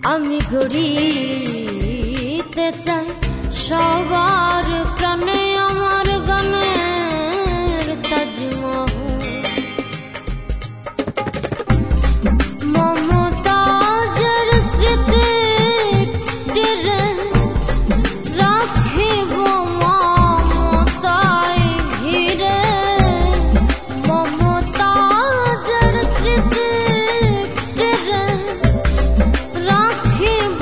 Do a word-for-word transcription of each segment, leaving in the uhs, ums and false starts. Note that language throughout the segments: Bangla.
আমি গড়িতে চাই সবার প্রাণে আমার গানের তাজমহল। মমতাজের স্মৃতি টেনে রাখিব মমতায় ঘিরে, মমতাজের স্মৃতি টেনে রাখিব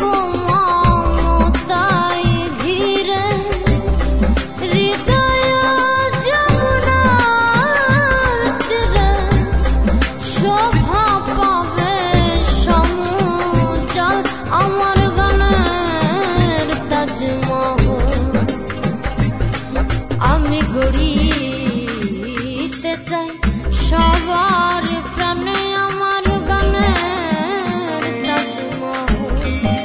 মমতায় ঘিরে। হৃদয় যমুনার তীরে শোভা পাবে সমুজ্জ্বল আমার গানের তাজমহল। আমি গড়িতে চাই সবার প্রাণে আমার গানের তাজমহল।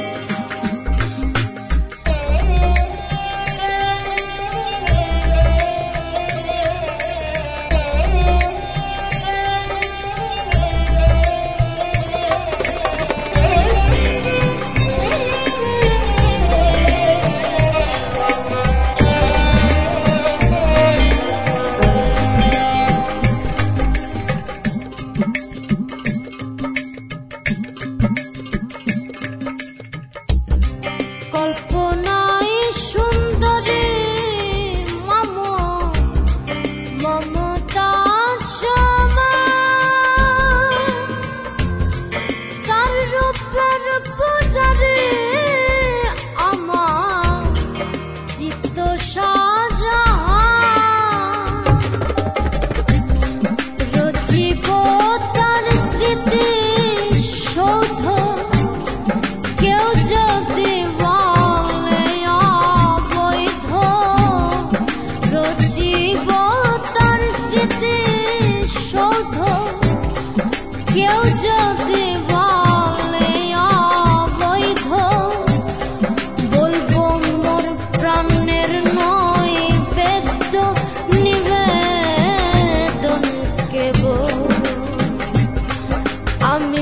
কল্পনায় সুন্দরী মম মমতাজ সমান, তার রূপের পূজারি আমার চিত্ত শাহজাহান। রচিব তার স্মৃতি সৌধ, কেউ যদি বলে অবৈধ। রচিব তার স্মৃতি সৌধ, কেউ যদি বলে অবৈধ। বলবো মোর প্রাণের নৈবেদ্য নিবেদন কেবল। আমি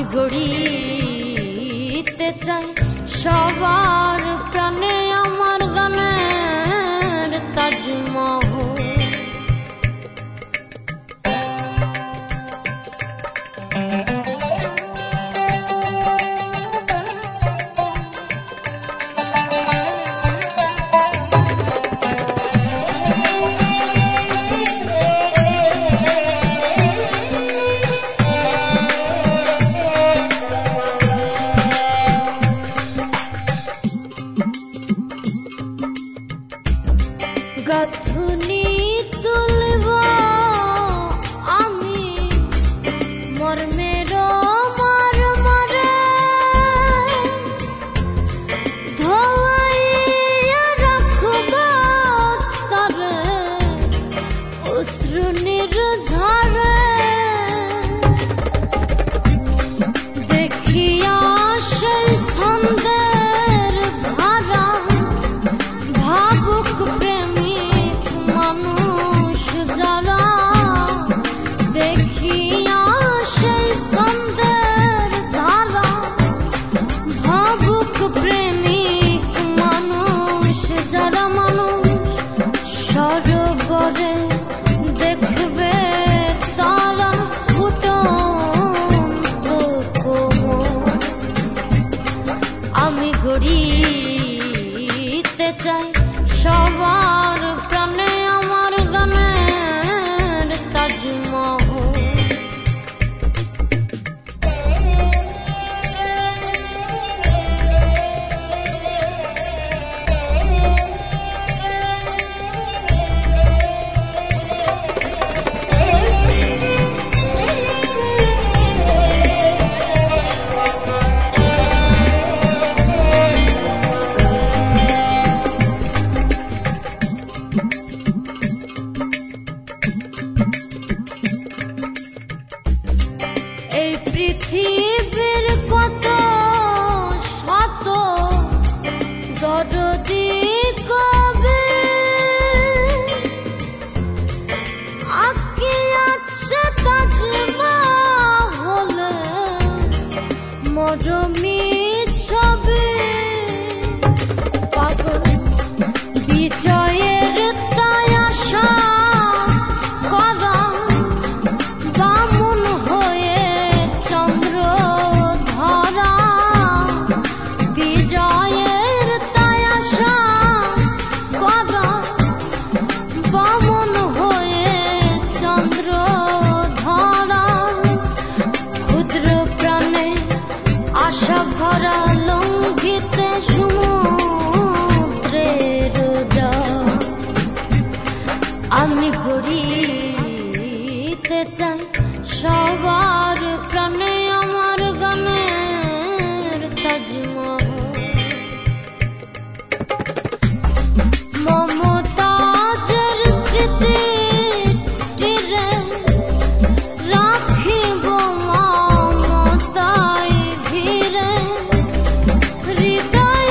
গড়িতে চাই সবার প্রাণে আমার গানের তাজমহল। গাঁথুনি তুলব আমি মর্মের মর্মরে, ধোয়াইয়া রাখব তারে অশ্রু নির্ঝরে। দেখিয়া সেই ছন্দের ধারা ভাবুক প্রেমিক মানুষ যারা। দেখিয়া সেই ছন্দের ধারা ভাবুক প্রেমিক মানুষ যারা। মানুষ সরোবরে দেখবে তারা ফুটন্ত কোমল। আমি গড়িতে চাই সবার প্রাণে আমার গানের তাজমহল। এই পৃথিবীর কত শত দরদি কবে আঁকিয়াছে তাজমহলে মরমি ছবি। বিজয়ের তাই আশা করা বামুন হয়ে চন্দ্র ধরা বিজয়ের তাই আশা করা বামুন হয়ে চন্দ্র ধরা ক্ষুদ্র প্রাণে আশা ভরা লঙ্ঘিতে সমুদ্রের জল আমি গড়িতে চাই সবার প্রাণে আমার গানের তাজমহল মমতাজের স্মৃতি তীরে রাখিব মমতাই ঘিরে হৃদয়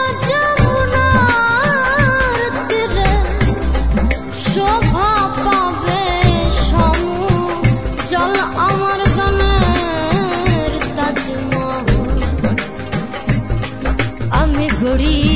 যমুনার তীরে শোভা পাবে সমুজ্জ্বল আমার গানের তাজমহল আমি গড়ি